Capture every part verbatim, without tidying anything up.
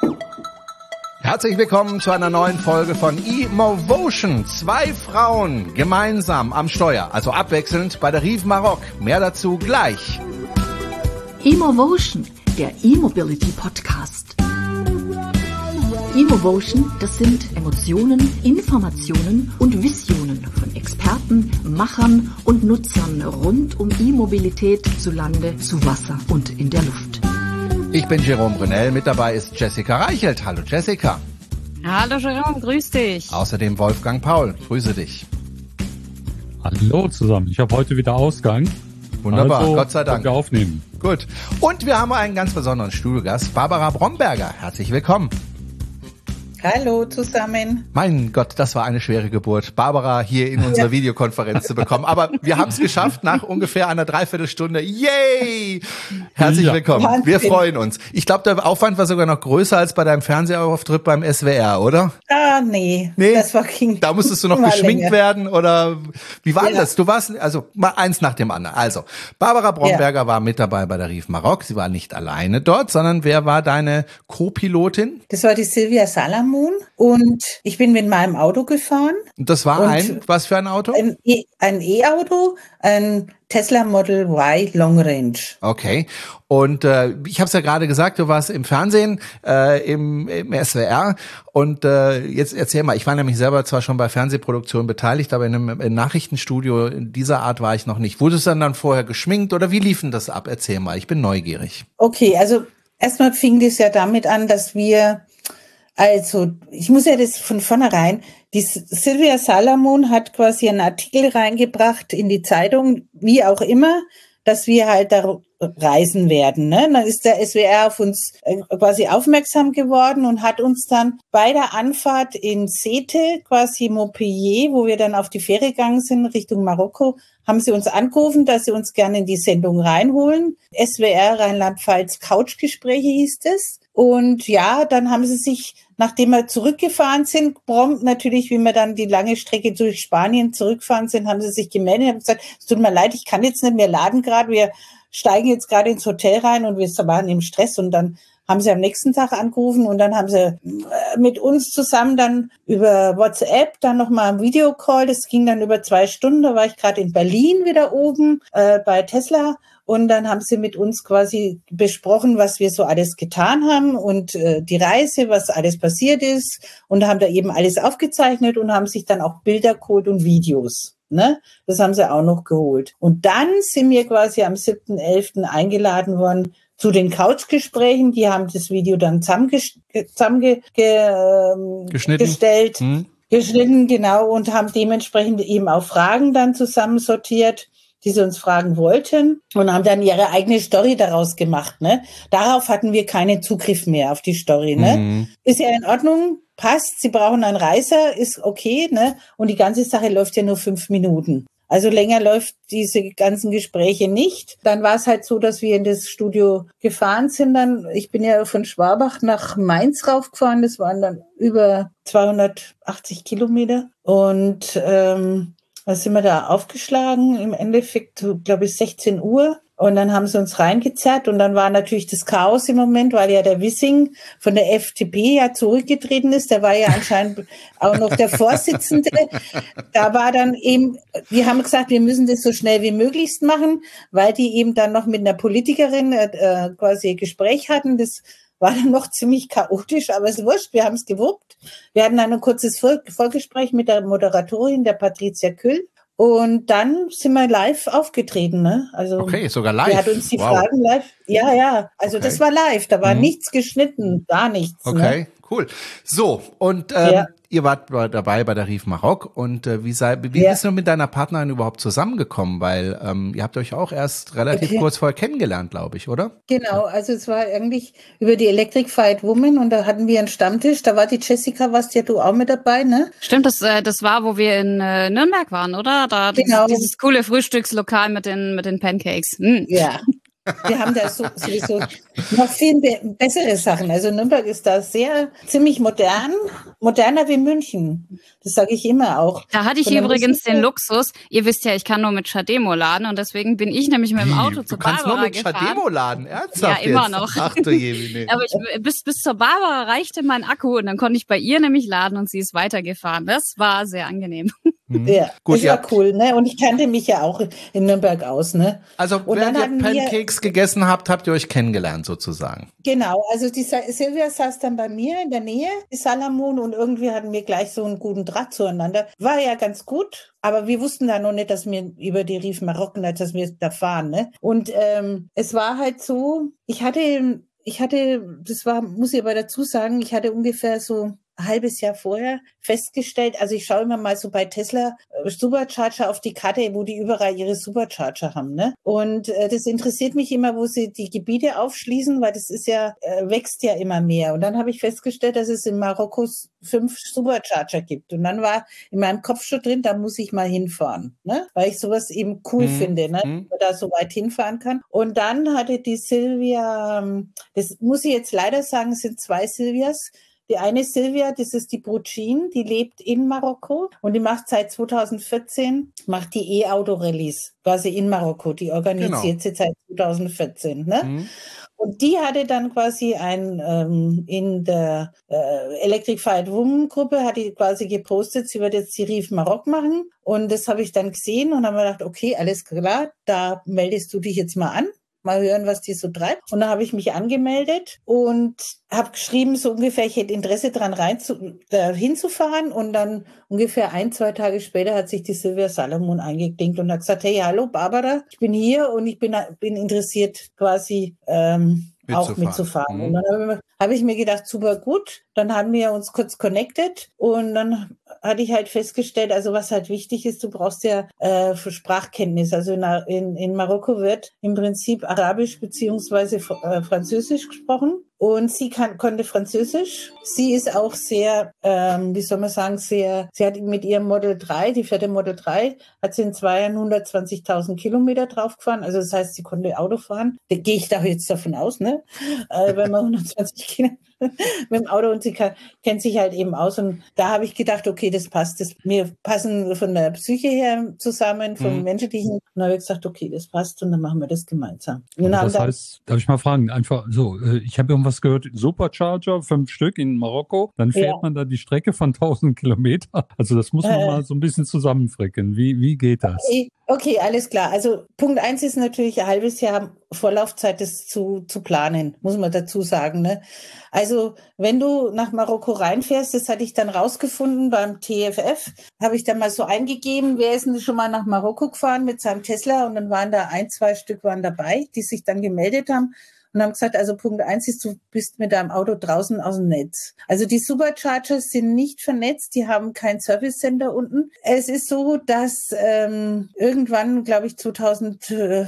Herzlich willkommen zu einer neuen Folge von eMovotion. Zwei Frauen gemeinsam am Steuer, also abwechselnd bei der Rive Maroc. Mehr dazu gleich. eMovotion, der E-Mobility Podcast. eMovotion, das sind Emotionen, Informationen und Visionen von Experten, Machern und Nutzern rund um E-Mobilität zu Lande, zu Wasser und in der Luft. Ich bin Jerome Brunel, mit dabei ist Jessica Reichelt. Hallo Jessica. Hallo Jerome, grüß dich. Außerdem Wolfgang Paul, grüße dich. Hallo zusammen, ich habe heute wieder Ausgang. Wunderbar, also, Gott sei Dank. Wir aufnehmen. Gut. Und wir haben einen ganz besonderen Studiogast, Barbara Bromberger. Herzlich willkommen. Hallo zusammen. Mein Gott, das war eine schwere Geburt, Barbara hier in unsere ja. Videokonferenz zu bekommen. Aber wir haben es geschafft nach ungefähr einer Dreiviertelstunde. Yay! Herzlich ja. willkommen. Wahnsinn. Wir freuen uns. Ich glaube, der Aufwand war sogar noch größer als bei deinem Fernsehauftritt beim S W R, oder? Ah, nee. Nee? Das war King. Da musstest du noch geschminkt länger. werden oder wie war ja. das? Du warst, also mal eins nach dem anderen. Also, Barbara Bromberger ja. war mit dabei bei der Rive Maroc. Sie war nicht alleine dort, sondern wer war deine Co-Pilotin? Das war die Silvia Salamon. Und ich bin mit meinem Auto gefahren. Und das war und ein, was für ein Auto? Ein, e, ein E-Auto, ein Tesla Model Y Long Range. Okay. Und äh, ich habe es ja gerade gesagt, du warst im Fernsehen, äh, im, im S W R. Und äh, jetzt erzähl mal, ich war nämlich selber zwar schon bei Fernsehproduktionen beteiligt, aber in einem, in einem Nachrichtenstudio in dieser Art war ich noch nicht. Wurdest du dann, dann vorher geschminkt oder wie lief denn das ab? Erzähl mal, ich bin neugierig. Okay, also erstmal fing das ja damit an, dass wir Also, ich muss ja das von vornherein, die Silvia Salamon hat quasi einen Artikel reingebracht in die Zeitung, wie auch immer, dass wir halt da reisen werden, ne? Dann ist der S W R auf uns quasi aufmerksam geworden und hat uns dann bei der Anfahrt in Sète, quasi Montpellier, wo wir dann auf die Fähre gegangen sind, Richtung Marokko, haben sie uns angerufen, dass sie uns gerne in die Sendung reinholen. S W R Rheinland-Pfalz Couchgespräche hieß es. Und ja, dann haben sie sich, nachdem wir zurückgefahren sind, prompt natürlich, wie wir dann die lange Strecke durch Spanien zurückgefahren sind, haben sie sich gemeldet und gesagt, es tut mir leid, ich kann jetzt nicht mehr laden gerade, wir steigen jetzt gerade ins Hotel rein und wir waren im Stress. Und dann haben sie am nächsten Tag angerufen und dann haben sie mit uns zusammen dann über WhatsApp dann nochmal ein Videocall, das ging dann über zwei Stunden, da war ich gerade in Berlin wieder oben äh, bei Tesla. Und dann haben sie mit uns quasi besprochen, was wir so alles getan haben und äh, die Reise, was alles passiert ist. Und haben da eben alles aufgezeichnet und haben sich dann auch Bilder geholt und Videos. Ne? Das haben sie auch noch geholt. Und dann sind wir quasi am siebten elften eingeladen worden zu den Couchgesprächen. Die haben das Video dann zusammengestellt, zusammenge, ge, geschnitten. Gestellt, hm. geschnitten, genau, und haben dementsprechend eben auch Fragen dann zusammensortiert, die sie uns fragen wollten und haben dann ihre eigene Story daraus gemacht, ne? Darauf hatten wir keinen Zugriff mehr auf die Story, ne? Mhm. Ist ja in Ordnung, passt, sie brauchen einen Reiser, ist okay, ne? Und die ganze Sache läuft ja nur fünf Minuten. Also länger läuft diese ganzen Gespräche nicht. Dann war es halt so, dass wir in das Studio gefahren sind. Dann, ich bin ja von Schwabach nach Mainz raufgefahren. Das waren dann über zweihundertachtzig Kilometer. Und ähm, da sind wir da aufgeschlagen, im Endeffekt, glaube ich, sechzehn Uhr. Und dann haben sie uns reingezerrt und dann war natürlich das Chaos im Moment, weil ja der Wissing von der F D P ja zurückgetreten ist. Der war ja anscheinend auch noch der Vorsitzende. Da war dann eben, wir haben gesagt, wir müssen das so schnell wie möglichst machen, weil die eben dann noch mit einer Politikerin äh, quasi ein Gespräch hatten. Das war dann noch ziemlich chaotisch, aber es ist wurscht, wir haben es gewuppt. Wir hatten dann ein kurzes Vor- Vorgespräch mit der Moderatorin, der Patricia Küll. Und dann sind wir live aufgetreten, ne? Also okay, sogar live. Die hat uns die wow. Fragen live. Ja, ja. Also okay. Das war live. Da war mhm. nichts geschnitten, gar nichts. Okay, ne? Cool. So und ähm, ja. ihr wart dabei bei der Rive Maroc und äh, wie sei, wie ja. bist du mit deiner Partnerin überhaupt zusammengekommen? Weil ähm, ihr habt euch auch erst relativ okay. kurz vorher kennengelernt, glaube ich, oder? Genau. Also es war eigentlich über die Electrified Woman und da hatten wir einen Stammtisch. Da war die Jessica, warst ja du auch mit dabei, ne? Stimmt, das äh, das war, wo wir in äh, Nürnberg waren, oder? Da genau. dieses, dieses coole Frühstückslokal mit den mit den Pancakes. Hm. Ja. Wir haben da so, sowieso noch viel be- bessere Sachen. Also Nürnberg ist da sehr, ziemlich modern, moderner wie München. Das sage ich immer auch. Da hatte ich Von der übrigens Musik den Luxus. Ihr wisst ja, ich kann nur mit Chademo laden und deswegen bin ich nämlich mit dem Auto Wie? zu Du kannst Barbara nur mit gefahren. Chademo laden, ernsthaft Ja, immer jetzt? noch. Ach du Jemine. Aber ich, bis, bis zur Barbara reichte mein Akku und dann konnte ich bei ihr nämlich laden und sie ist weitergefahren. Das war sehr angenehm. Mhm. Ja, Gut, das ja. war cool, ne? Und ich kannte mich ja auch in Nürnberg aus, ne? Also Und während dann ihr hatten wir, Pancakes gegessen habt, habt ihr euch kennengelernt sozusagen. genau, also die Sa- Silvia saß dann bei mir in der Nähe, die Salamon, und irgendwie hatten wir gleich so einen guten Draht zueinander. War ja ganz gut, aber wir wussten da noch nicht, dass wir über die Rief Marokko, dass wir da fahren, ne? Und ähm, es war halt so, ich hatte, ich hatte, das war, muss ich aber dazu sagen, ich hatte ungefähr so ein halbes Jahr vorher festgestellt, also ich schaue immer mal so bei Tesla äh, Supercharger auf die Karte, wo die überall ihre Supercharger haben, ne? Und äh, das interessiert mich immer, wo sie die Gebiete aufschließen, weil das ist ja, äh, wächst ja immer mehr. Und dann habe ich festgestellt, dass es in Marokko fünf Supercharger gibt. Und dann war in meinem Kopf schon drin, da muss ich mal hinfahren, ne? Weil ich sowas eben cool Mhm. finde, ne? Mhm. Dass man da so weit hinfahren kann. Und dann hatte die Silvia, ähm, das muss ich jetzt leider sagen, es sind zwei Silvias. Die eine Silvia, das ist die Brutschin, die lebt in Marokko und die macht seit zweitausendvierzehn, macht die E-Auto-Rallyes quasi in Marokko. Die organisiert Genau. sie seit zweitausendvierzehn, ne? Mhm. Und die hatte dann quasi ein, ähm, in der äh, Electrified Woman Gruppe, hat die quasi gepostet, sie wird jetzt die Rief Marokko machen. Und das habe ich dann gesehen und habe mir gedacht, okay, alles klar, da meldest du dich jetzt mal an. Mal hören, was die so treibt. Und dann habe ich mich angemeldet und habe geschrieben, so ungefähr, ich hätte Interesse daran, rein zu, da hinzufahren. Und dann ungefähr ein, zwei Tage später hat sich die Silvia Salomon eingeklinkt und hat gesagt, hey, hallo Barbara, ich bin hier und ich bin, bin interessiert quasi ähm, auch mitzufahren. Mhm. Und dann habe ich, mir- habe ich mir gedacht, super gut. Dann haben wir uns kurz connected und dann hatte ich halt festgestellt, also was halt wichtig ist, du brauchst ja äh, für Sprachkenntnis. Also in, in, in Marokko wird im Prinzip Arabisch beziehungsweise äh, Französisch gesprochen. Und sie kann, konnte Französisch. Sie ist auch sehr, ähm, wie soll man sagen, sehr, sie hat mit ihrem Model drei, die fährt im Model drei, hat sie in zwei Jahren hundertzwanzigtausend Kilometer draufgefahren. Also das heißt, sie konnte Auto fahren. Da gehe ich da jetzt davon aus, ne? Äh, wenn man hundertzwanzig Kilometer mit dem Auto und sie kann, kennt sich halt eben aus. Und da habe ich gedacht, okay, das passt. Das, wir passen von der Psyche her zusammen, vom Mhm. Menschlichen. Und dann habe ich gesagt, okay, das passt und dann machen wir das gemeinsam. Und Aber haben das dann, heißt, darf ich mal fragen, einfach so, äh, ich habe irgendwas gehört, Supercharger, fünf Stück in Marokko, dann fährt Ja. man da die Strecke von tausend Kilometer. Also das muss man Äh. mal so ein bisschen zusammenfricken. Wie, wie geht das? Okay, alles klar. Also Punkt eins ist natürlich ein halbes Jahr Vorlaufzeit, das zu, zu planen, muss man dazu sagen, ne? Also wenn du nach Marokko reinfährst, das hatte ich dann rausgefunden beim T F F, habe ich dann mal so eingegeben, wer ist denn schon mal nach Marokko gefahren mit seinem Tesla, und dann waren da ein, zwei Stück waren dabei, die sich dann gemeldet haben und haben gesagt, also Punkt eins ist, du bist mit deinem Auto draußen aus dem Netz. Also die Superchargers sind nicht vernetzt, die haben kein Service Center unten. Es ist so, dass ähm, irgendwann, glaube ich, zweitausendvierzehn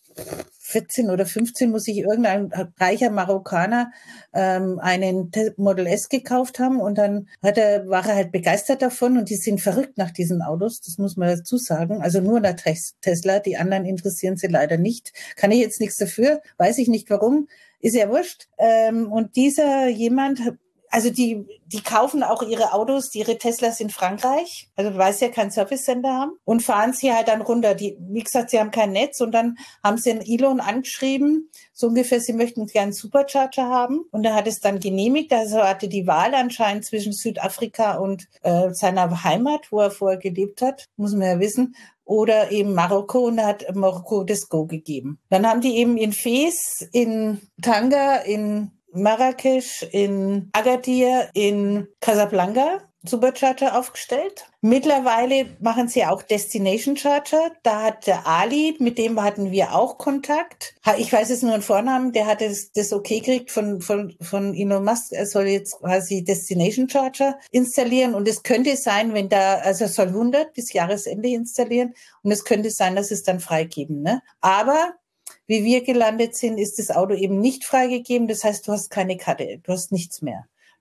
oder fünfzehn muss sich irgendein reicher Marokkaner ähm, einen Model S gekauft haben und dann hat er, war er halt begeistert davon und die sind verrückt nach diesen Autos, das muss man dazu sagen. Also nur nach Tesla, die anderen interessieren sie leider nicht. Kann ich jetzt nichts dafür, weiß ich nicht warum, ist ja wurscht. Ähm, und dieser jemand, also die, die kaufen auch ihre Autos, ihre Teslas in Frankreich, also weil sie ja kein Service Center haben, und fahren sie halt dann runter. Die, wie gesagt, sie haben kein Netz und dann haben sie einen Elon angeschrieben, so ungefähr, sie möchten gerne einen Supercharger haben, und er hat es dann genehmigt. Also er hatte die Wahl anscheinend zwischen Südafrika und äh, seiner Heimat, wo er vorher gelebt hat, muss man ja wissen, oder eben Marokko, und da hat Marokko das Go gegeben. Dann haben die eben in Fez, in Tanga, in Marrakesch, in Agadir, in Casablanca Supercharger aufgestellt. Mittlerweile machen sie auch Destination Charger. Da hat der Ali, mit dem hatten wir auch Kontakt. Ich weiß jetzt nur einen Vornamen, der hat das, das okay gekriegt von, von, von Elon Musk. Er soll jetzt quasi Destination Charger installieren. Und es könnte sein, wenn da, also er soll hundert bis Jahresende installieren. Und es könnte sein, dass es dann freigeben, ne? Aber wie wir gelandet sind, ist das Auto eben nicht freigegeben. Das heißt, du hast keine Karte, du hast nichts mehr.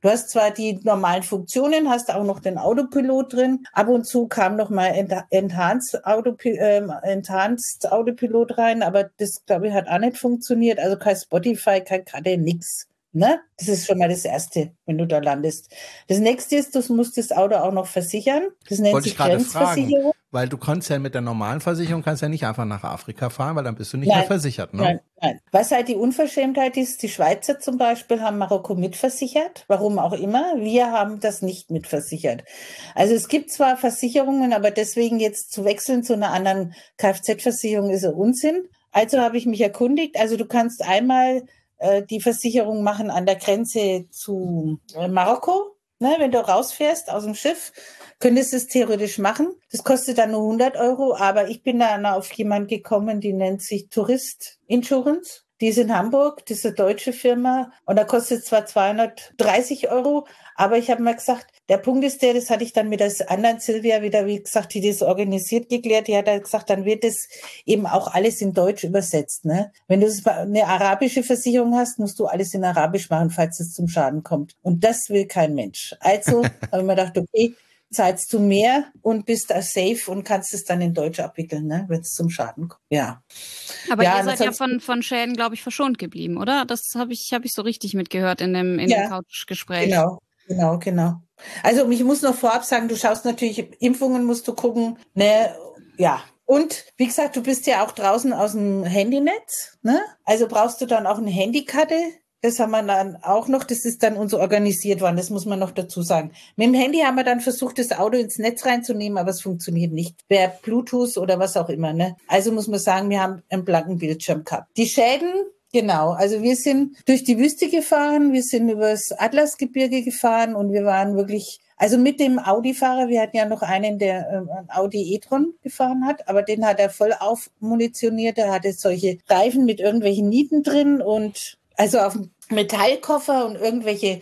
Du hast zwar die normalen Funktionen, hast auch noch den Autopilot drin. Ab und zu kam noch mal Enhanced Autopilot, äh, Enhanced Autopilot rein, aber das, glaube ich, hat auch nicht funktioniert. Also kein Spotify, kein K D, nix. Ne? Das ist schon mal das Erste, wenn du da landest. Das Nächste ist, du musst das Auto auch noch versichern. Das nennt Wollte sich ich gerade Grenzversicherung. fragen, weil du kannst ja mit der normalen Versicherung kannst ja nicht einfach nach Afrika fahren, weil dann bist du nicht Nein, mehr versichert. Ne? Nein, nein. Was halt die Unverschämtheit ist, die Schweizer zum Beispiel haben Marokko mitversichert, warum auch immer. Wir haben das nicht mitversichert. Also es gibt zwar Versicherungen, aber deswegen jetzt zu wechseln zu einer anderen Kfz-Versicherung ist ein Unsinn. Also habe ich mich erkundigt. Also du kannst einmal die Versicherung machen an der Grenze zu Marokko. Ne, wenn du rausfährst aus dem Schiff, könntest du es theoretisch machen. Das kostet dann nur hundert Euro, aber ich bin dann auf jemanden gekommen, die nennt sich Tourist Insurance. Die ist in Hamburg, das ist eine deutsche Firma und da kostet es zwar zweihundertdreißig Euro, aber ich habe mir gesagt, der Punkt ist der, das hatte ich dann mit der anderen Silvia wieder, wie gesagt, die das organisiert geklärt, die hat halt gesagt, dann wird das eben auch alles in Deutsch übersetzt. Ne? Wenn du eine arabische Versicherung hast, musst du alles in Arabisch machen, falls es zum Schaden kommt. Und das will kein Mensch. Also habe ich mir gedacht, okay, zahlst du mehr und bist da safe und kannst es dann in Deutsch abwickeln, ne, wenn es zum Schaden kommt. Ja. Aber ja, ihr seid ja von, von Schäden, glaube ich, verschont geblieben, oder? Das habe ich, hab ich so richtig mitgehört in dem, in ja, dem Couchgespräch. Genau, genau, genau. Also ich muss noch vorab sagen, du schaust natürlich, Impfungen musst du gucken, ne, ja. Und wie gesagt, du bist ja auch draußen aus dem Handynetz, ne? Also brauchst du dann auch eine Handykarte. Das haben wir dann auch noch, das ist dann uns organisiert worden, das muss man noch dazu sagen. Mit dem Handy haben wir dann versucht, das Auto ins Netz reinzunehmen, aber es funktioniert nicht. Per Bluetooth oder was auch immer, ne? Also muss man sagen, wir haben einen blanken Bildschirm gehabt. Die Schäden, genau, also wir sind durch die Wüste gefahren, wir sind übers Atlasgebirge gefahren und wir waren wirklich, also mit dem Audi-Fahrer, wir hatten ja noch einen, der ähm, ein Audi e-tron gefahren hat, aber den hat er voll aufmunitioniert, er hatte solche Reifen mit irgendwelchen Nieten drin und also auf dem Metallkoffer und irgendwelche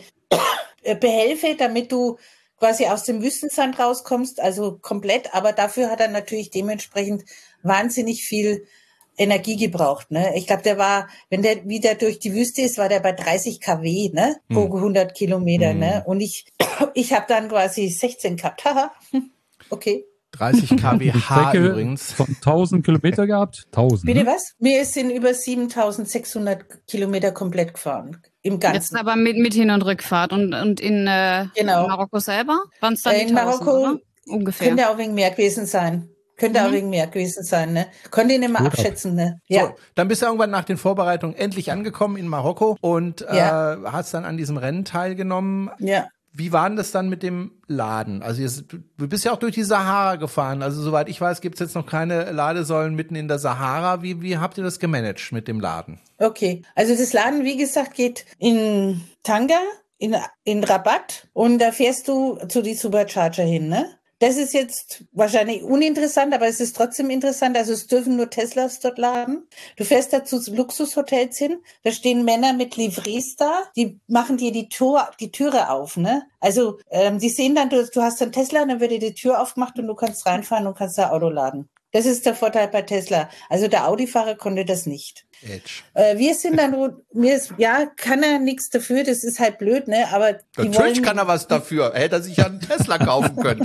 Behelfe, damit du quasi aus dem Wüstensand rauskommst, also komplett. Aber dafür hat er natürlich dementsprechend wahnsinnig viel Energie gebraucht. Ne? Ich glaube, der war, wenn der wieder durch die Wüste ist, war der bei dreißig Kilometer, ne? Pro hm. hundert Kilometer. Hm. Ne? Und ich, ich habe dann quasi sechzehn gehabt. Haha, okay. dreißig Kilometer pro Stunde übrigens. Von tausend Kilometer gehabt? tausend. Bitte ne? was? Wir sind über siebentausendsechshundert Kilometer komplett gefahren. Im Ganzen. Jetzt aber mit, mit Hin- und Rückfahrt. Und, und in, äh, genau. in Marokko selber? Waren es dann äh, die in tausend, Marokko oder? Ungefähr. Könnte auch wegen mehr gewesen sein. Könnte mhm. auch wegen mehr gewesen sein. Ne? Konnte ich nicht mehr abschätzen. Ne? Ja. So, dann bist du irgendwann nach den Vorbereitungen endlich angekommen in Marokko und ja. äh, hast dann an diesem Rennen teilgenommen. Ja. Wie war denn das dann mit dem Laden? Also jetzt, du bist ja auch durch die Sahara gefahren. Also soweit ich weiß, gibt es jetzt noch keine Ladesäulen mitten in der Sahara. Wie, wie habt ihr das gemanagt mit dem Laden? Okay, also das Laden, wie gesagt, geht in Tanga, in, in Rabat und da fährst du zu die Supercharger hin, ne? Das ist jetzt wahrscheinlich uninteressant, aber es ist trotzdem interessant. Also es dürfen nur Teslas dort laden. Du fährst da zu Luxushotels hin. Da stehen Männer mit Livrees da. Die machen dir die Tür, die Türe auf, ne? Also ähm, die sehen dann, du, du hast einen Tesla, dann wird dir die Tür aufgemacht und du kannst reinfahren und kannst da Auto laden. Das ist der Vorteil bei Tesla. Also der Audi-Fahrer konnte das nicht. Edge. Äh, wir sind dann, mir ist, ja, kann er nichts dafür, das ist halt blöd, ne? Aber die natürlich wollen, kann er was dafür. Hätte er sich ja einen Tesla kaufen können.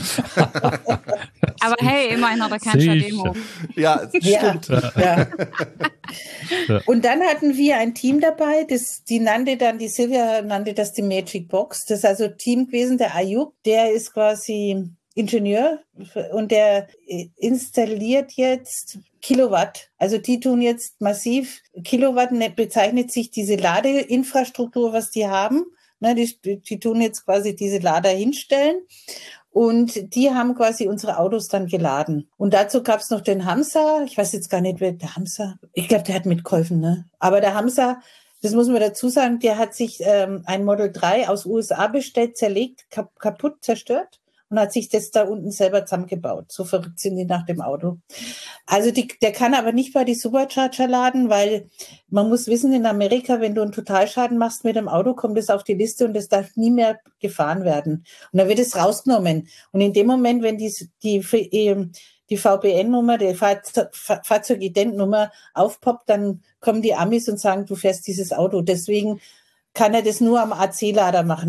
Aber hey, immerhin hat er kein Schademo. Ja, stimmt. Ja, ja. Ja. Und dann hatten wir ein Team dabei, das, die nannte dann, die Silvia nannte das die Magic Box. Das ist also Team gewesen, der Ayub, der ist quasi Ingenieur und der installiert jetzt Kilowatt. Also die tun jetzt massiv Kilowatt, bezeichnet sich diese Ladeinfrastruktur, was die haben. Ne, die, die tun jetzt quasi diese Lader hinstellen und die haben quasi unsere Autos dann geladen. Und dazu gab es noch den Hamza, ich weiß jetzt gar nicht, wer der Hamza, ich glaube, der hat mitgeholfen, ne? Aber der Hamza, das muss man dazu sagen, der hat sich ähm, ein Model drei aus U S A bestellt, zerlegt, kap- kaputt, zerstört. Und hat sich das da unten selber zusammengebaut. So verrückt sind die nach dem Auto. Also die, der kann aber nicht bei die Supercharger laden, weil man muss wissen, in Amerika, wenn du einen Totalschaden machst mit dem Auto, kommt es auf die Liste und das darf nie mehr gefahren werden. Und dann wird es rausgenommen. Und in dem Moment, wenn die, die, die V P N-Nummer, die Fahrzeugident-Nummer aufpoppt, dann kommen die Amis und sagen, du fährst dieses Auto. Deswegen kann er das nur am A C-Lader machen.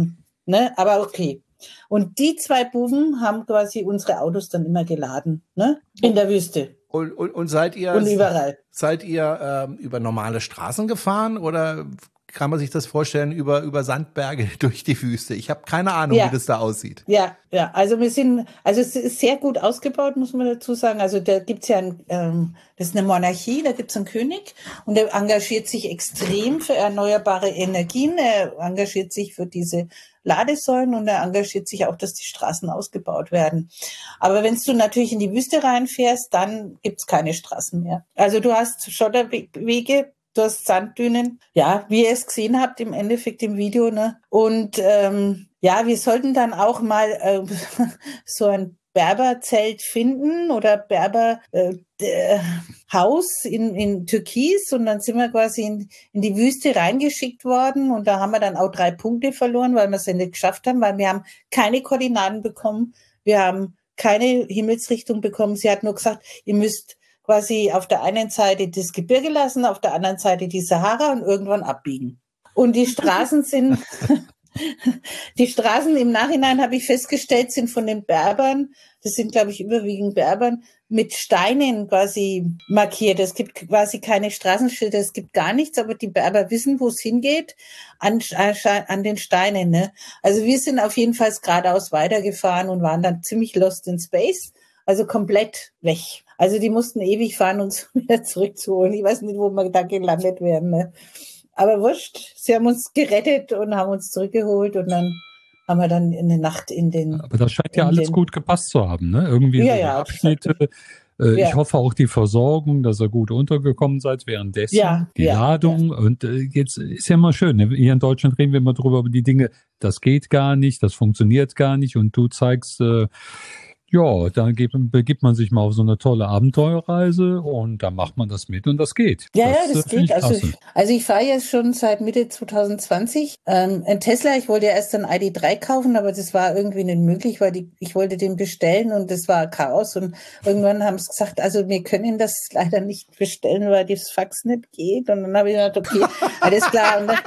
ne? Aber okay. Und die zwei Buben haben quasi unsere Autos dann immer geladen, ne? In der Wüste. Und, und, und seid ihr, und überall. Seid ihr ähm, über normale Straßen gefahren oder kann man sich das vorstellen über, über Sandberge durch die Wüste? Ich habe keine Ahnung, ja. wie das da aussieht. Ja, ja, also wir sind, also es ist sehr gut ausgebaut, muss man dazu sagen. Also da gibt's ja, ein, ähm, das ist eine Monarchie, da gibt's einen König und der engagiert sich extrem für erneuerbare Energien, er engagiert sich für diese Ladesäulen und er engagiert sich auch, dass die Straßen ausgebaut werden. Aber wenn du natürlich in die Wüste reinfährst, dann gibt's keine Straßen mehr. Also du hast Schotterwege, du hast Sanddünen, ja, wie ihr es gesehen habt im Endeffekt im Video, ne? Und ähm, ja, wir sollten dann auch mal äh, so ein Berberzelt finden oder Berber äh, äh, Haus in, in Türkis und dann sind wir quasi in, in die Wüste reingeschickt worden und da haben wir dann auch drei Punkte verloren, weil wir es ja nicht geschafft haben, weil wir haben keine Koordinaten bekommen, wir haben keine Himmelsrichtung bekommen. Sie hat nur gesagt, ihr müsst quasi auf der einen Seite das Gebirge lassen, auf der anderen Seite die Sahara und irgendwann abbiegen. Und die Straßen sind, die Straßen im Nachhinein habe ich festgestellt, sind von den Berbern, das sind glaube ich überwiegend Berbern, mit Steinen quasi markiert. Es gibt quasi keine Straßenschilder, es gibt gar nichts, aber die Berber wissen, wo es hingeht, an, an den Steinen. Ne? Also wir sind auf jeden Fall geradeaus weitergefahren und waren dann ziemlich lost in space, also komplett weg. Also die mussten ewig fahren, uns wieder zurückzuholen. Ich weiß nicht, wo wir da gelandet wären. Ne? Aber wurscht, sie haben uns gerettet und haben uns zurückgeholt und dann haben wir dann in der Nacht in den... Aber das scheint ja alles den, gut gepasst zu haben, ne? Irgendwie ja, so ja, Abschnitte. Äh, ja. Ich hoffe auch die Versorgung, dass ihr gut untergekommen seid währenddessen. Ja, die ja, Ladung. Ja. Und äh, jetzt ist ja mal schön, ne? Hier in Deutschland reden wir immer drüber, über die Dinge, das geht gar nicht, das funktioniert gar nicht und du zeigst... Äh, Ja, dann begibt man sich mal auf so eine tolle Abenteuerreise und dann macht man das mit und das geht. Ja, das, ja, das geht. Also ich, also ich fahre jetzt schon seit Mitte zwanzig zwanzig ähm, ein Tesla. Ich wollte ja erst ein I D drei kaufen, aber das war irgendwie nicht möglich, weil die, ich wollte den bestellen und das war Chaos. Und irgendwann haben sie gesagt, also wir können das leider nicht bestellen, weil das Fax nicht geht. Und dann habe ich gedacht, okay, alles klar. Und dann,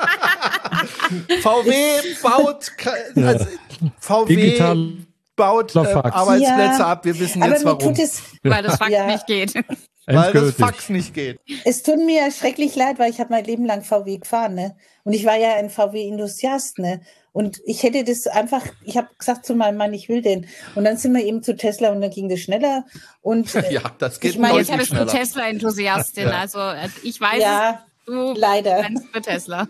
V W baut also V W digital baut äh, Arbeitsplätze ja, ab. Wir wissen jetzt warum. Es, weil das Fax ja. nicht geht. Weil das Fax nicht geht. Es tut mir schrecklich leid, weil ich habe mein Leben lang V W gefahren, ne? Und ich war ja ein V W-Enthusiast, ne? Und ich hätte das einfach, ich habe gesagt zu meinem Mann, ich will den. Und dann sind wir eben zu Tesla und dann ging das schneller. Und äh, ja, das geht ich meine, jetzt bist du Tesla-Enthusiastin. Ja. Also ich weiß ja. es. Du leider. für Tesla.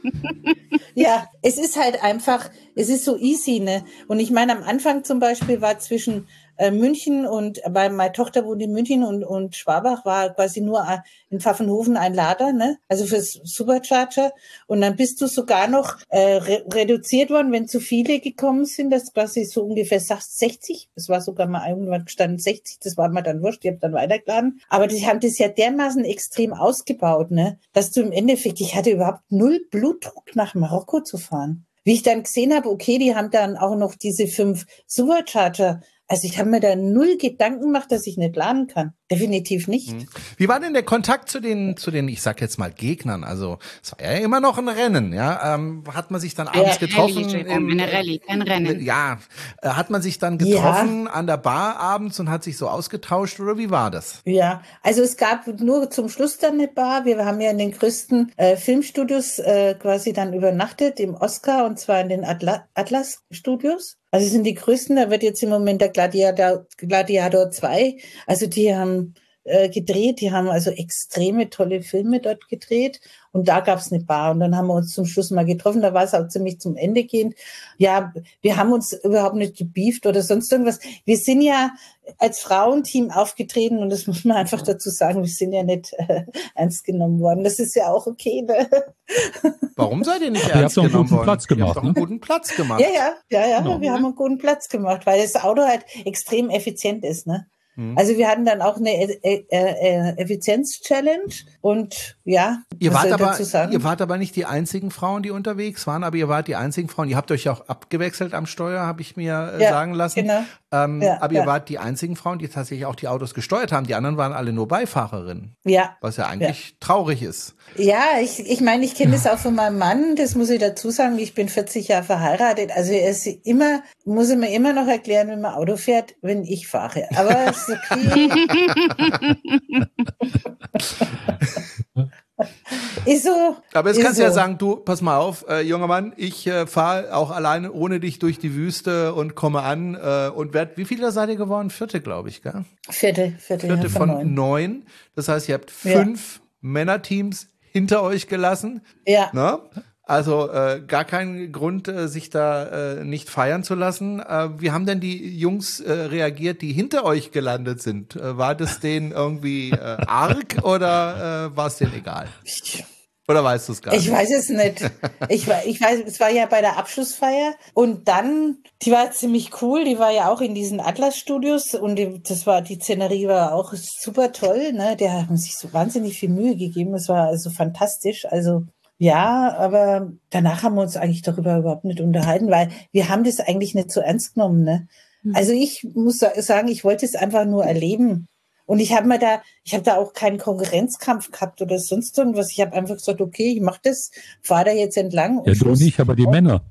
Ja, es ist halt einfach, es ist so easy, ne? Und ich meine, am Anfang zum Beispiel war zwischen äh, München und, weil meine Tochter wohnt in München und, und Schwabach war quasi nur in Pfaffenhofen ein Lader, ne? Also fürs Supercharger. Und dann bist du sogar noch äh, re- reduziert worden, wenn zu viele gekommen sind, das quasi so ungefähr sechzig, es war sogar mal irgendwann gestanden sechzig, das war mir dann wurscht, ich habe dann weitergeladen. Aber die haben das ja dermaßen extrem ausgebaut, ne? Dass du im Endeffekt, ich hatte überhaupt null Blutdruck nach Marokko zu fahren. Wie ich dann gesehen habe, okay, die haben dann auch noch diese fünf Supercharger. Also ich habe mir da null Gedanken gemacht, dass ich nicht laden kann. Definitiv nicht. Wie war denn der Kontakt zu den, zu den, ich sag jetzt mal Gegnern? Also es war ja immer noch ein Rennen, ja. Ähm, hat man sich dann abends ja, getroffen? Rallye, im, eine Rallye, kein Rennen. Ja, äh, hat man sich dann getroffen ja. an der Bar abends und hat sich so ausgetauscht oder wie war das? Ja, also es gab nur zum Schluss dann eine Bar. Wir haben ja in den größten äh, Filmstudios äh, quasi dann übernachtet, im Oscar und zwar in den Atla- Atlas Studios. Also es sind die größten, da wird jetzt im Moment der Gladiator, Gladiator zwei, also die haben äh, gedreht, die haben also extreme tolle Filme dort gedreht und da gab's eine Bar und dann haben wir uns zum Schluss mal getroffen, da war es auch ziemlich zum Ende gehend. Ja, wir haben uns überhaupt nicht gebieft oder sonst irgendwas. Wir sind ja als Frauenteam aufgetreten und das muss man einfach dazu sagen, wir sind ja nicht äh, ernst genommen worden. Das ist ja auch okay, ne? Warum seid ihr nicht ihr ernst habt genommen doch einen guten worden? Platz gemacht, ihr habt doch einen ne? guten Platz gemacht. Ja, ja, ja, ja, Genau. wir haben einen guten Platz gemacht, weil das Auto halt extrem effizient ist, ne? Mhm. Also wir hatten dann auch eine äh, äh, Effizienz-Challenge und ja, Ihr was wart, soll ich aber, dazu sagen? ihr wart aber nicht die einzigen Frauen, die unterwegs waren, aber ihr wart die einzigen Frauen. Ihr habt euch ja auch abgewechselt am Steuer, habe ich mir äh, Ja, sagen lassen. genau. Ähm, Ja, aber ihr ja. wart die einzigen Frauen, die tatsächlich auch die Autos gesteuert haben. Die anderen waren alle nur Beifahrerinnen. Ja. Was ja eigentlich traurig ist. Ja, ich, ich meine, ich kenne das auch von meinem Mann, das muss ich dazu sagen, ich bin vierzig Jahre verheiratet, also er ist immer, muss ich mir immer noch erklären, wenn man Auto fährt, wenn ich fahre, aber es ist okay. Ist so. Aber jetzt ist kannst du ja so. sagen, du, pass mal auf, äh, junger Mann, ich äh, fahre auch alleine ohne dich durch die Wüste und komme an äh, und werd, wie viele seid ihr geworden? Vierte, glaube ich, gell? Vierte, vierte, Vierte ja, von neun. neun. Das heißt, ihr habt Ja. fünf Männerteams hinter euch gelassen. Ja. Ne? Also äh, gar kein Grund, äh, sich da äh, nicht feiern zu lassen. Äh, wie haben denn die Jungs äh, reagiert, die hinter euch gelandet sind? Äh, war das denen irgendwie äh, arg oder äh, war es denen egal? Oder weißt du es gar nicht? Ich weiß es nicht. Ich, wa- ich weiß, es war ja bei der Abschlussfeier und dann, die war ziemlich cool, die war ja auch in diesen Atlas-Studios und die, das war, die Szenerie war auch super toll, ne? Der hat sich so wahnsinnig viel Mühe gegeben, es war also fantastisch, also ja, aber danach haben wir uns eigentlich darüber überhaupt nicht unterhalten, weil wir haben das eigentlich nicht so ernst genommen, ne? Also ich muss sa- sagen, ich wollte es einfach nur erleben. Und ich habe mir da, ich habe da auch keinen Konkurrenzkampf gehabt oder sonst irgendwas. Ich habe einfach gesagt, okay, ich mache das, fahre da jetzt entlang. Und Ja, du Schluss. nicht, aber die Männer.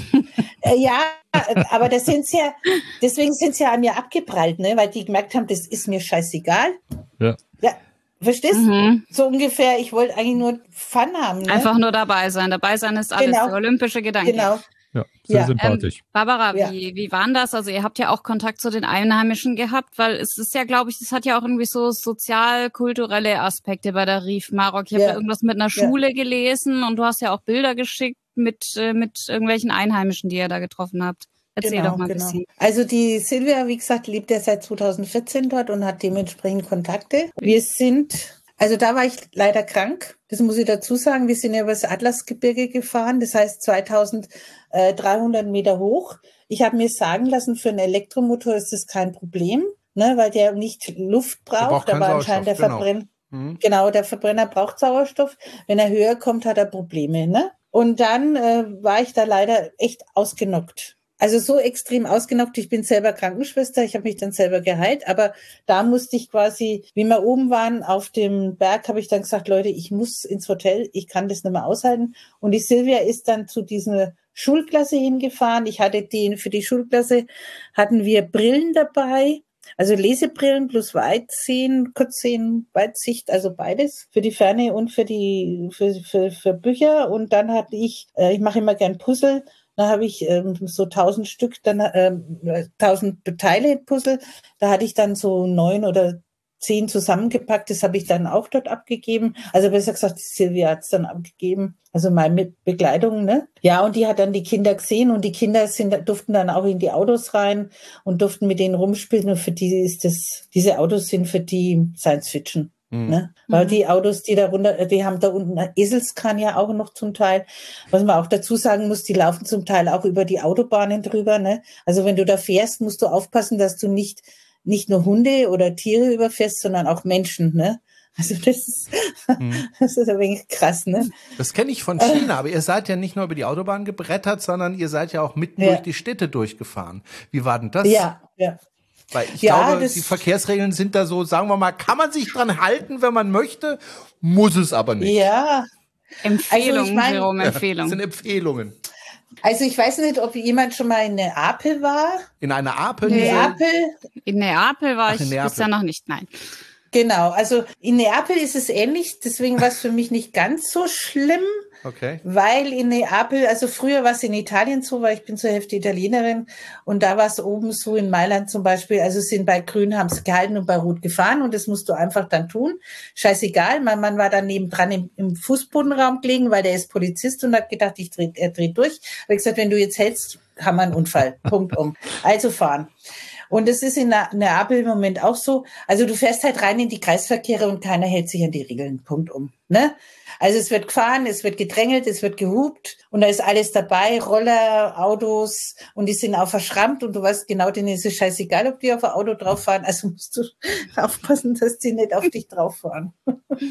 Äh, ja, äh, aber das sind ja, deswegen sind sie ja an mir abgeprallt, ne, weil die gemerkt haben, das ist mir scheißegal. Ja. Ja, verstehst? Mhm. So ungefähr. Ich wollte eigentlich nur Fun haben. Ne? Einfach nur dabei sein. Dabei sein ist alles. Genau. Der olympische Gedanke. Genau. Ja, sehr Ja. sympathisch. Ähm, Barbara, Ja. wie, wie war denn das? Also ihr habt ja auch Kontakt zu den Einheimischen gehabt, weil es ist ja, glaube ich, das hat ja auch irgendwie so sozial-kulturelle Aspekte bei der Reef Marok. Ich habe Ja. da irgendwas mit einer Ja. Schule gelesen und du hast ja auch Bilder geschickt mit, äh, mit irgendwelchen Einheimischen, die ihr da getroffen habt. Erzähl Genau, doch mal ein genau. bisschen. Also die Silvia, wie gesagt, lebt ja seit zweitausendvierzehn dort und hat dementsprechend Kontakte. Wir sind, also da war ich leider krank, das muss ich dazu sagen. Wir sind ja über das Atlasgebirge gefahren, das heißt zweitausenddreihundert Meter hoch. Ich habe mir sagen lassen, für einen Elektromotor ist das kein Problem, ne, weil der nicht Luft braucht, braucht keinen aber anscheinend der Sauerstoff, genau. Verbrenner. Mhm. Genau, der Verbrenner braucht Sauerstoff. Wenn er höher kommt, hat er Probleme, ne? Und dann äh, war ich da leider echt ausgenockt. Also so extrem ausgenockt. Ich bin selber Krankenschwester. Ich habe mich dann selber geheilt. Aber da musste ich quasi, wie wir oben waren auf dem Berg, habe ich dann gesagt, Leute, ich muss ins Hotel. Ich kann das nicht mehr aushalten. Und die Silvia ist dann zu dieser Schulklasse hingefahren. Ich hatte den, für die Schulklasse hatten wir Brillen dabei. Also Lesebrillen plus Weitsehen, Kurzsehen, Weitsicht, also beides für die Ferne und für die für, für, für Bücher. Und dann hatte ich, äh, ich mache immer gern Puzzle, da habe ich ähm, so tausend Stück, dann ähm, tausend Teile Puzzle. Da hatte ich dann so neun oder zehn zusammengepackt. Das habe ich dann auch dort abgegeben. Also besser gesagt, die Silvia hat es dann abgegeben. Also meine Begleitung, ne? Ja, und die hat dann die Kinder gesehen und die Kinder sind, durften dann auch in die Autos rein und durften mit denen rumspielen. Und für die ist das, diese Autos sind für die Science Fiction. Mhm. Ne? Weil die Autos, die da runter, die haben da unten Eselskahn ja auch noch zum Teil. Was man auch dazu sagen muss, die laufen zum Teil auch über die Autobahnen drüber, ne? Also wenn du da fährst, musst du aufpassen, dass du nicht nicht nur Hunde oder Tiere überfährst, sondern auch Menschen, ne? Also das ist, Mhm. das ist ein wenig krass, ne? Das kenne ich von China, aber ihr seid ja nicht nur über die Autobahn gebrettert, sondern ihr seid ja auch mitten Ja. durch die Städte durchgefahren. Wie war denn das? Ja, ja. Weil ich Ja, glaube, das- die Verkehrsregeln sind da so, sagen wir mal, kann man sich dran halten, wenn man möchte, muss es aber nicht. Ja, Empfehlung, Also ich mein- Jerome, Das Empfehlung. sind Empfehlungen. also ich weiß nicht, ob jemand schon mal in Neapel war. In einer Ape. Neapel, In Neapel war Ach, ich in Neapel. bisher noch nicht, nein. genau. Also in Neapel ist es ähnlich, deswegen war es für mich nicht ganz so schlimm. Okay. Weil in Neapel, also früher war es in Italien so, weil ich bin zur Hälfte Italienerin und da war es oben so in Mailand zum Beispiel, also sind bei Grün haben sie gehalten und bei Rot gefahren und das musst du einfach dann tun. Scheißegal, mein Mann war dann nebendran im, im Fußbodenraum gelegen, weil der ist Polizist und hat gedacht, ich dreh, er dreht durch. Habe ich gesagt, wenn du jetzt hältst, haben wir einen Unfall. Punkt um. Also fahren. Und das ist in Ne- Neapel im Moment auch so. Also du fährst halt rein in die Kreisverkehre und keiner hält sich an die Regeln. Punkt um. Ne? Also es wird gefahren, es wird gedrängelt, es wird gehupt und da ist alles dabei, Roller, Autos und die sind auch verschrammt und du weißt genau, denen ist es scheißegal, ob die auf ein Auto drauf fahren. Also musst du aufpassen, dass die nicht auf dich drauf fahren.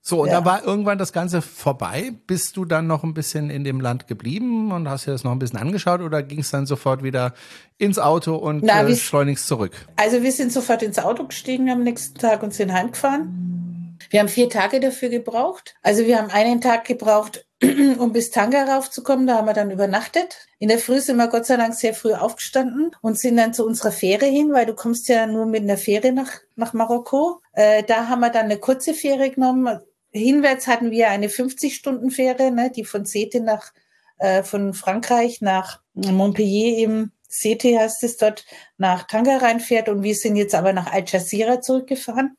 So, und Ja. dann war irgendwann das Ganze vorbei. Bist du dann noch ein bisschen in dem Land geblieben und hast dir das noch ein bisschen angeschaut oder ging es dann sofort wieder ins Auto und Na, äh, wie- schleunigst zurück? Also wir sind sofort ins Auto gestiegen am nächsten Tag und sind heimgefahren. Wir haben vier Tage dafür gebraucht. Also wir haben einen Tag gebraucht, um bis Tanga raufzukommen. Da haben wir dann übernachtet. In der Früh sind wir Gott sei Dank sehr früh aufgestanden und sind dann zu unserer Fähre hin, weil du kommst ja nur mit einer Fähre nach, nach Marokko. Äh, da haben wir dann eine kurze Fähre genommen. Hinwärts hatten wir eine fünfzig-Stunden-Fähre, ne, die von Sète nach, äh, von Frankreich nach Montpellier eben, Sète heißt es dort, nach Tanga reinfährt. Und wir sind jetzt aber nach Al-Jazeera zurückgefahren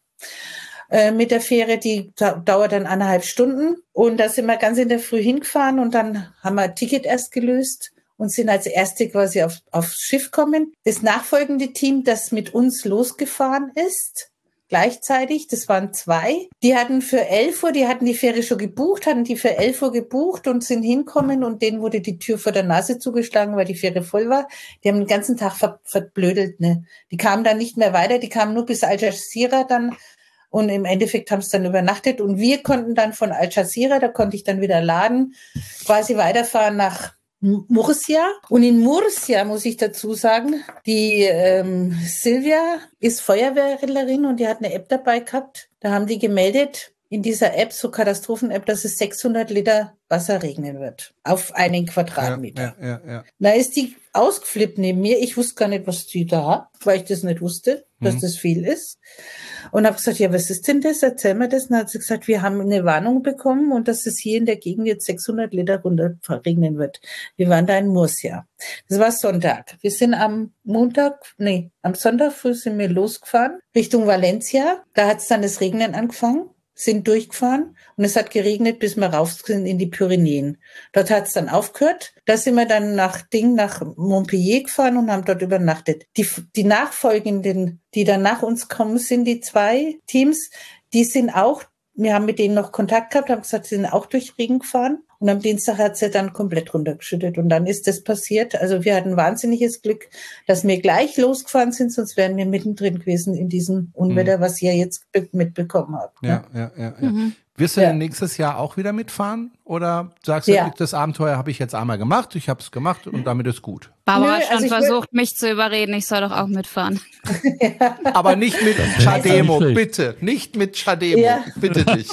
äh, mit der Fähre. Die da, dauert dann eineinhalb Stunden. Und da sind wir ganz in der Früh hingefahren und dann haben wir ein Ticket erst gelöst und sind als Erste quasi auf, aufs Schiff gekommen. Das nachfolgende Team, das mit uns losgefahren ist, gleichzeitig, das waren zwei, die hatten für elf Uhr, die hatten die Fähre schon gebucht, hatten die für elf Uhr gebucht und sind hinkommen und denen wurde die Tür vor der Nase zugeschlagen, weil die Fähre voll war. Die haben den ganzen Tag ver verblödelt, ne. Die kamen dann nicht mehr weiter, die kamen nur bis Al-Jazeera dann und im Endeffekt haben sie dann übernachtet und wir konnten dann von Al-Jazeera, da konnte ich dann wieder laden, quasi weiterfahren nach Murcia. Und in Murcia muss ich dazu sagen, die ähm, Silvia ist Feuerwehrlerin und die hat eine App dabei gehabt. Da haben die gemeldet in dieser App, so Katastrophen-App, dass es sechshundert Liter Wasser regnen wird auf einen Quadratmeter. Ja, ja, ja, ja. Da ist die ausgeflippt neben mir. Ich wusste gar nicht, was die da hat, weil ich das nicht wusste, dass Mhm. das viel ist. Und habe gesagt, ja, was ist denn das? Erzähl mir das. Und dann hat sie gesagt, wir haben eine Warnung bekommen und dass es hier in der Gegend jetzt sechshundert Liter runter regnen wird. Wir waren da in Murcia. Das war Sonntag. Wir sind am Montag, nee, am Sonntag früh sind wir losgefahren Richtung Valencia. Da hat es dann das Regnen angefangen, sind durchgefahren und es hat geregnet, bis wir rauf sind in die Pyrenäen. Dort hat es dann aufgehört. Da sind wir dann nach Ding, nach Montpellier gefahren und haben dort übernachtet. Die, die nachfolgenden, die dann nach uns kommen, sind die zwei Teams, die sind auch, wir haben mit denen noch Kontakt gehabt, haben gesagt, sie sind auch durch Regen gefahren. Und am Dienstag hat sie dann komplett runtergeschüttet. Und dann ist das passiert. Also wir hatten wahnsinniges Glück, dass wir gleich losgefahren sind, sonst wären wir mittendrin gewesen in diesem Unwetter, was ihr jetzt mitbekommen habt. Ne? Ja, ja, ja, ja. Mhm. Wirst du Ja. denn nächstes Jahr auch wieder mitfahren? Oder sagst du, Ja. das Abenteuer habe ich jetzt einmal gemacht, ich habe es gemacht und damit ist gut? Barbara Nö, hat schon also ich versucht, mich zu überreden, ich soll doch auch mitfahren. Aber nicht mit wäre Chademo, nicht schlecht. bitte. Nicht mit Chademo, Ja. bitte dich.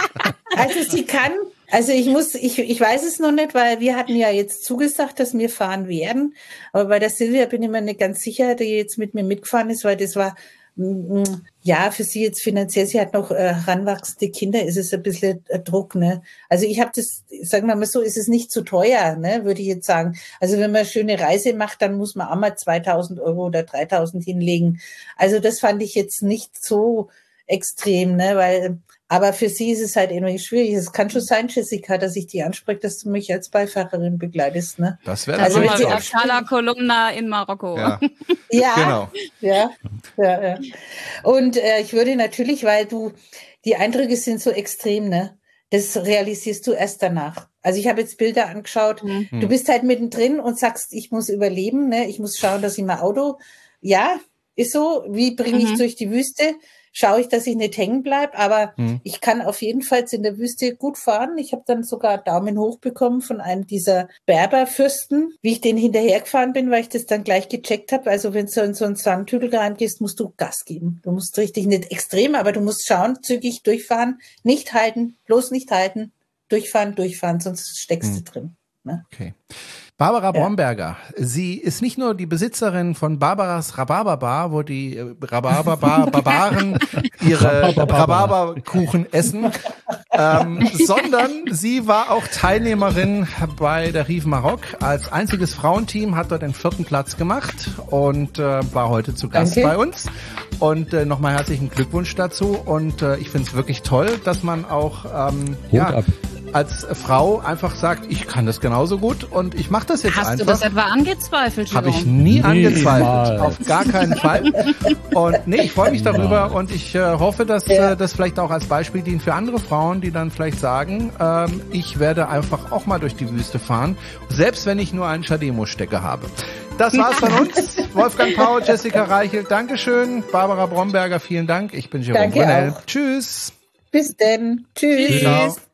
Also sie kann, also ich muss, ich, ich weiß es noch nicht, weil wir hatten ja jetzt zugesagt, dass wir fahren werden. Aber bei der Silvia bin ich mir nicht ganz sicher, die jetzt mit mir mitgefahren ist, weil das war, mm, ja, für sie jetzt finanziell, sie hat noch äh, heranwachsende Kinder, ist es ein bisschen äh, Druck, ne? Also ich habe das, sagen wir mal so, ist es nicht zu teuer, ne, würde ich jetzt sagen. Also wenn man eine schöne Reise macht, dann muss man auch mal zweitausend Euro oder dreitausend hinlegen. Also das fand ich jetzt nicht so extrem, ne, weil, aber für sie ist es halt irgendwie schwierig. Es kann schon sein, Jessica, dass ich die anspreche, dass du mich als Beifahrerin begleitest, ne? Das wäre Also Also wenn mal sie wieder abspringen- Cala Columna in Marokko. ja, Ja, genau. ja, ja, ja. Und äh, ich würde natürlich, weil du, die Eindrücke sind so extrem, ne? Das realisierst du erst danach. Also ich habe jetzt Bilder angeschaut. Mhm. Du bist halt mittendrin und sagst, ich muss überleben, ne? Ich muss schauen, dass ich mein Auto, ja, ist so. Wie bringe ich Mhm. durch die Wüste? Schaue ich, dass ich nicht hängen bleib, aber Mhm. ich kann auf jeden Fall in der Wüste gut fahren. Ich habe dann sogar Daumen hoch bekommen von einem dieser Berberfürsten, wie ich den hinterhergefahren bin, weil ich das dann gleich gecheckt habe. Also wenn du in so einen Sandhügel reingehst, musst du Gas geben. Du musst richtig, nicht extrem, aber du musst schauen, zügig durchfahren, nicht halten, bloß nicht halten, durchfahren, durchfahren, sonst steckst Mhm. du drin. Ne? Okay. Barbara Ja. Bromberger, sie ist nicht nur die Besitzerin von Barbaras Rhabarberbar, wo die äh, Rhabarberbarbaren ihre Rhabarberkuchen essen, ähm, sondern sie war auch Teilnehmerin bei der Rive Maroc. Als einziges Frauenteam hat dort den vierten Platz gemacht und äh, war heute zu Gast Danke. bei uns. Und äh, nochmal herzlichen Glückwunsch dazu. Und äh, ich finde es wirklich toll, dass man auch ähm, Hut ja, ab. als Frau einfach sagt, ich kann das genauso gut und ich mache das jetzt Hast du einfach. das etwa angezweifelt, Habe ich Jerome? nie Niemals. angezweifelt, auf gar keinen Fall. Und nee, ich freue mich darüber und ich äh, hoffe, dass Ja. äh, das vielleicht auch als Beispiel dient für andere Frauen, die dann vielleicht sagen, ähm, ich werde einfach auch mal durch die Wüste fahren, selbst wenn ich nur einen Chademo-Stecker habe. Das war's von uns. Wolfgang Paul, Jessica Reichelt, Dankeschön. Barbara Bromberger, vielen Dank. Ich bin Jerome Danke Brunel. auch. Tschüss. Bis denn. Tschüss. Ciao.